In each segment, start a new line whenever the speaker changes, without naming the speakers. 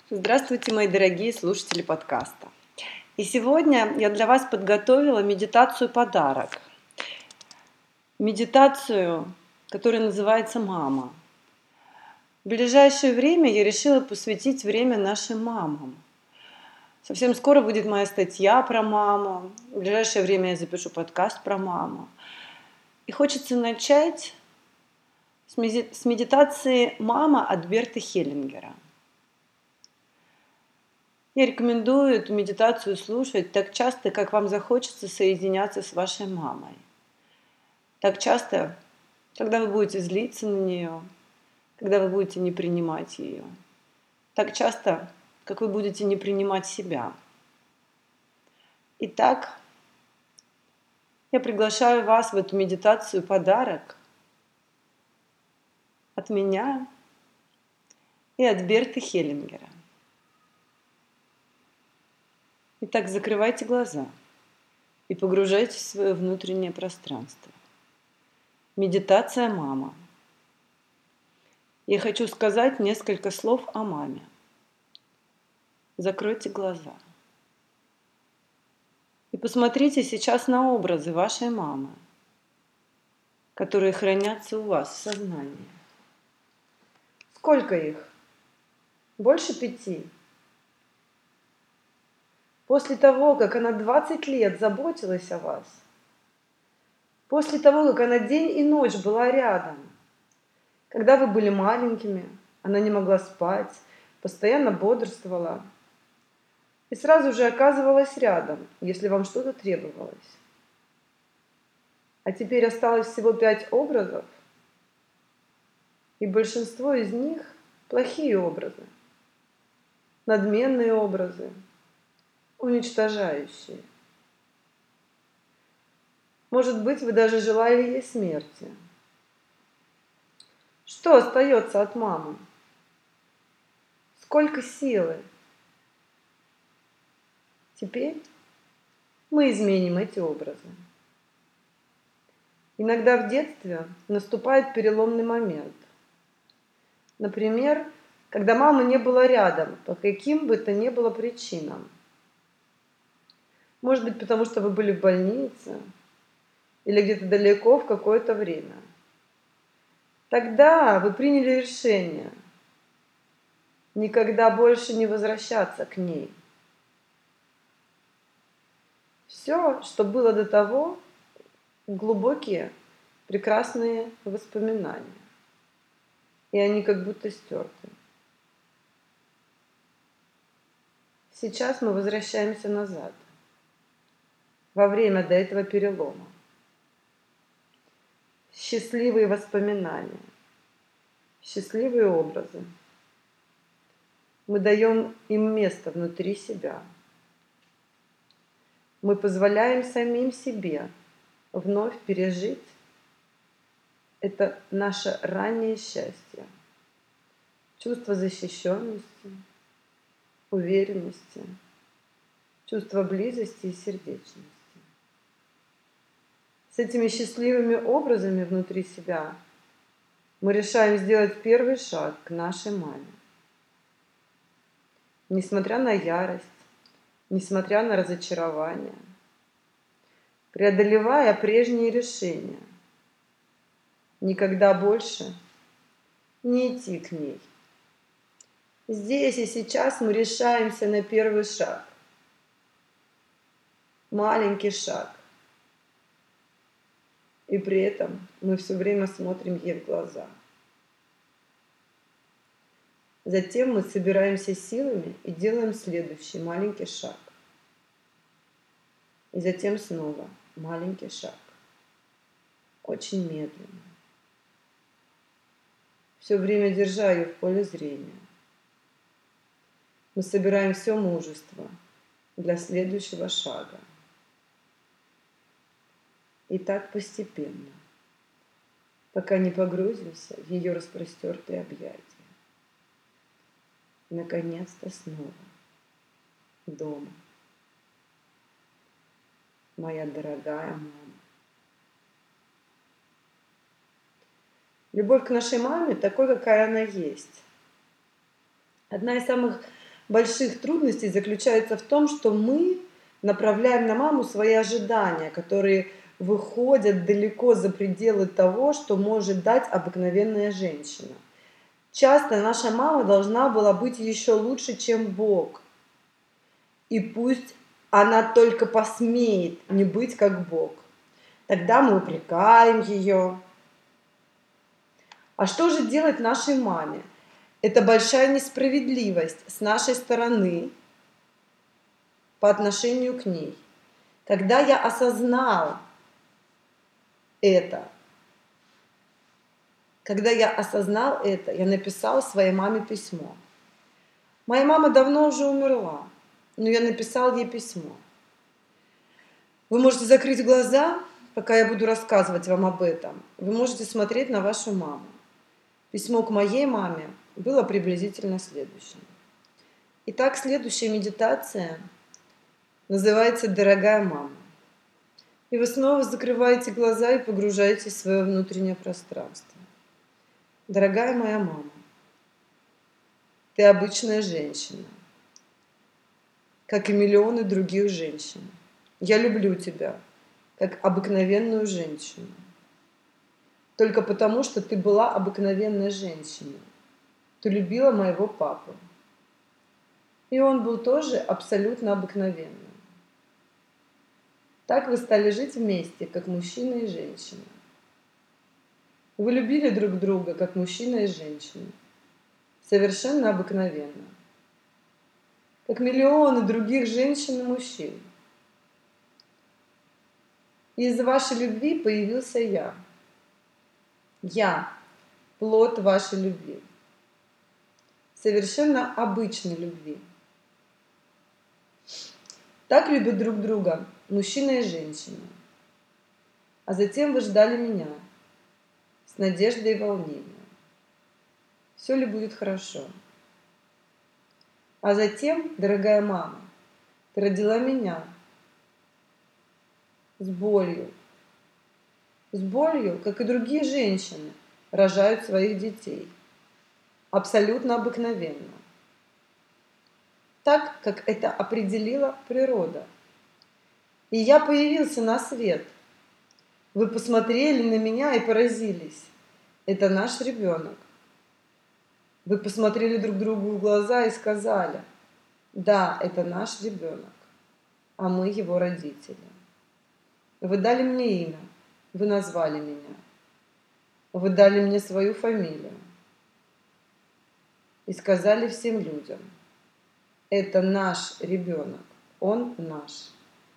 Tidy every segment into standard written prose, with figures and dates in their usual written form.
Здравствуйте, мои дорогие слушатели подкаста. И сегодня я для вас подготовила медитацию-подарок. Медитацию, которая называется «Мама». В ближайшее время я решила посвятить время нашим мамам. Совсем скоро будет моя статья про маму. В ближайшее время я запишу подкаст про маму. И хочется начать с медитации «Мама» от Берта Хеллингера. Я рекомендую эту медитацию слушать так часто, как вам захочется соединяться с вашей мамой. Так часто, когда вы будете злиться на нее, когда вы будете не принимать ее. Так часто, как вы будете не принимать себя. Итак, я приглашаю вас в эту медитацию подарок от меня и от Берта Хеллингера. Итак, закрывайте глаза и погружайтесь в свое внутреннее пространство. Медитация «Мама». Я хочу сказать несколько слов о маме. Закройте глаза. И посмотрите сейчас на образы вашей мамы, которые хранятся у вас в сознании. Сколько их? Больше 5. После того, как она 20 лет заботилась о вас, после того, как она день и ночь была рядом, когда вы были маленькими, она не могла спать, постоянно бодрствовала и сразу же оказывалась рядом, если вам что-то требовалось. А теперь осталось всего 5 образов, и большинство из них плохие образы, надменные образы, уничтожающие. Может быть, вы даже желали ей смерти. Что остается от мамы? Сколько силы? Теперь мы изменим эти образы. Иногда в детстве наступает переломный момент. Например, когда мамы не было рядом, по каким бы то ни было причинам. Может быть, потому что вы были в больнице или где-то далеко в какое-то время. Тогда вы приняли решение никогда больше не возвращаться к ней. Все, что было до того, глубокие, прекрасные воспоминания. И они как будто стерты. Сейчас мы возвращаемся назад, во время до этого перелома. Счастливые воспоминания, счастливые образы. Мы даем им место внутри себя. Мы позволяем самим себе вновь пережить это наше раннее счастье, чувство защищенности, уверенности, чувство близости и сердечности. С этими счастливыми образами внутри себя мы решаем сделать первый шаг к нашей маме. Несмотря на ярость, несмотря на разочарование, преодолевая прежние решения, никогда больше не идти к ней. Здесь и сейчас мы решаемся на первый шаг. Маленький шаг. И при этом мы все время смотрим ей в глаза. Затем мы собираемся силами и делаем следующий маленький шаг. И затем снова маленький шаг. Очень медленно. Все время держа ее в поле зрения. Мы собираем все мужество для следующего шага. И так постепенно, пока не погрузимся в ее распростертые объятия. И, наконец-то, снова дома. Моя дорогая мама. Любовь к нашей маме такой, какая она есть. Одна из самых больших трудностей заключается в том, что мы направляем на маму свои ожидания, которые выходят далеко за пределы того, что может дать обыкновенная женщина. Часто наша мама должна была быть еще лучше, чем Бог. И пусть она только посмеет не быть как Бог. Тогда мы упрекаем ее. А что же делать нашей маме? Это большая несправедливость с нашей стороны по отношению к ней. Когда я осознал это, я написал своей маме письмо. Моя мама давно уже умерла, но я написал ей письмо. Вы можете закрыть глаза, пока я буду рассказывать вам об этом. Вы можете смотреть на вашу маму. Письмо к моей маме было приблизительно следующим. Итак, следующая медитация называется «Дорогая мама». И вы снова закрываете глаза и погружаетесь в свое внутреннее пространство. Дорогая моя мама, ты обычная женщина, как и миллионы других женщин. Я люблю тебя, как обыкновенную женщину. Только потому, что ты была обыкновенной женщиной. Ты любила моего папу. И он был тоже абсолютно обыкновенным. Так вы стали жить вместе, как мужчина и женщина. Вы любили друг друга, как мужчина и женщина. Совершенно обыкновенно. Как миллионы других женщин и мужчин. И из вашей любви появился я. Я – плод вашей любви. Совершенно обычной любви. Так любят друг друга мужчина и женщина. А затем вы ждали меня с надеждой и волнением. Все ли будет хорошо? А затем, дорогая мама, ты родила меня с болью. С болью, как и другие женщины, рожают своих детей. Абсолютно обыкновенно. Так, как это определила природа. И я появился на свет. Вы посмотрели на меня и поразились. Это наш ребенок. Вы посмотрели друг другу в глаза и сказали: да, это наш ребенок, а мы его родители. Вы дали мне имя, вы назвали меня. Вы дали мне свою фамилию. И сказали всем людям: это наш ребенок, он наш.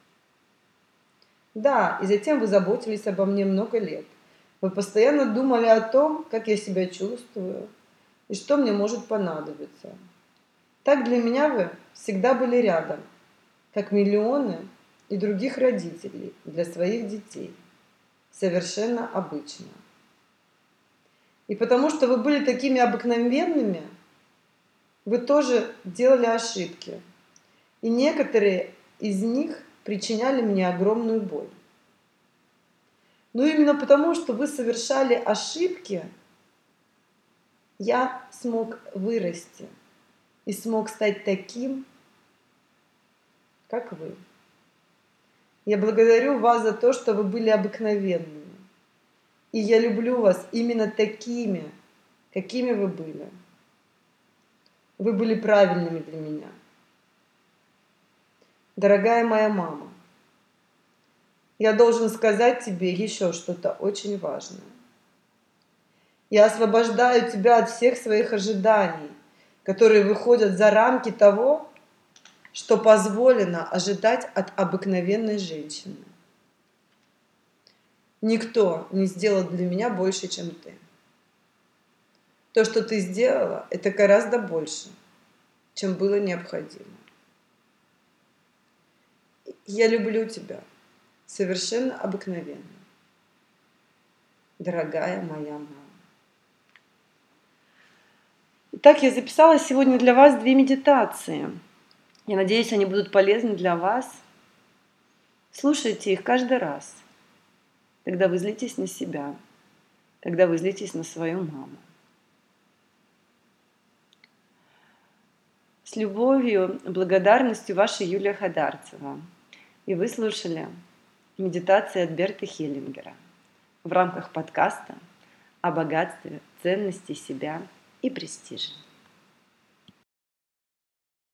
Да, и затем вы заботились обо мне много лет. Вы постоянно думали о том, как я себя чувствую и что мне может понадобиться. Так для меня вы всегда были рядом, как миллионы и других родителей для своих детей. Совершенно обычно. И потому что вы были такими обыкновенными, вы тоже делали ошибки. И некоторые из них причиняли мне огромную боль. Но именно потому, что вы совершали ошибки, я смог вырасти и смог стать таким, как вы. Я благодарю вас за то, что вы были обыкновенными. И я люблю вас именно такими, какими вы были. Вы были правильными для меня. Дорогая моя мама, я должен сказать тебе еще что-то очень важное. Я освобождаю тебя от всех своих ожиданий, которые выходят за рамки того, что позволено ожидать от обыкновенной женщины. Никто не сделал для меня больше, чем ты. То, что ты сделала, это гораздо больше, чем было необходимо. Я люблю тебя, совершенно обыкновенно, дорогая моя мама. Итак, я записала сегодня для вас 2 медитации. Я надеюсь, они будут полезны для вас. Слушайте их каждый раз, когда вы злитесь на себя, когда вы злитесь на свою маму. С любовью и благодарностью, ваша Юлия Хадарцева. И вы слушали медитации от Берта Хеллингера в рамках подкаста о богатстве, ценности себя и престиже.